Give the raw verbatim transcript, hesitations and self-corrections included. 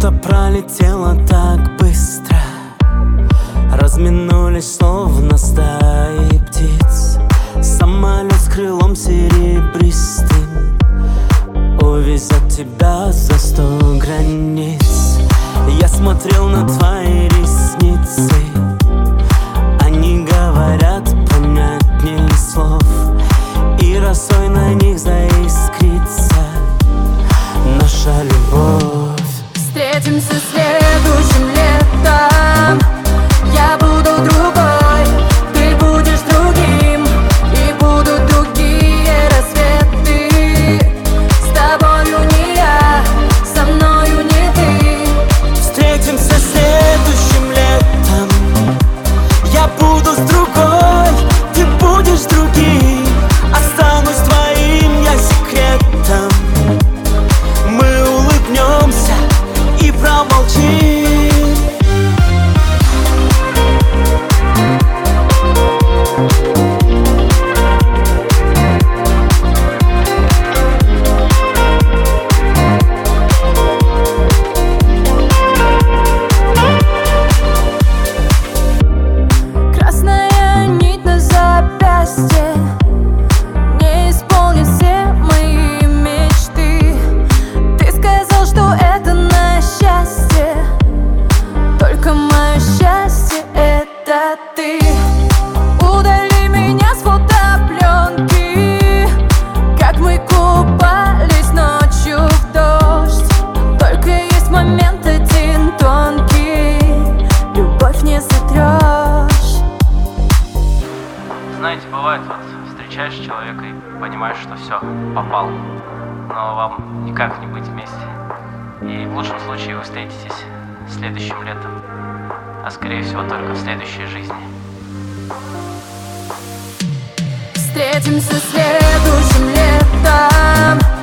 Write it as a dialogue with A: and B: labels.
A: Лето пролетело так быстро, разминулись словно стаи птиц. Самолет с крылом серебристым увезет тебя за сто границ. Я смотрел на твои ресницы, они говорят понятнее слов, и росой на них заискрится наша любовь.
B: Встретимся следующим летом. Я буду другой, ты будешь другим, и будут другие рассветы. С тобою не я, со мною не ты.
A: Встретимся следующим летом. Я буду с другой, ты будешь другим, останусь твоим я секретом. Мы улыбнемся и промолчим.
B: Красная нить на запястье не исполнит все мои мечты. Ты сказал, что это на счастье, только мое счастье — это ты. Удали меня с фотопленки, как мы купались ночью в дождь. Только есть момент один тонкий, любовь не сотрешь.
C: Знаете, бывает, вот встречаешь человека и понимаешь, что все, попал, но вам никак не быть вместе. И в лучшем случае вы встретитесь следующим летом, а скорее всего только в следующей жизни.
B: Встретимся следующим летом.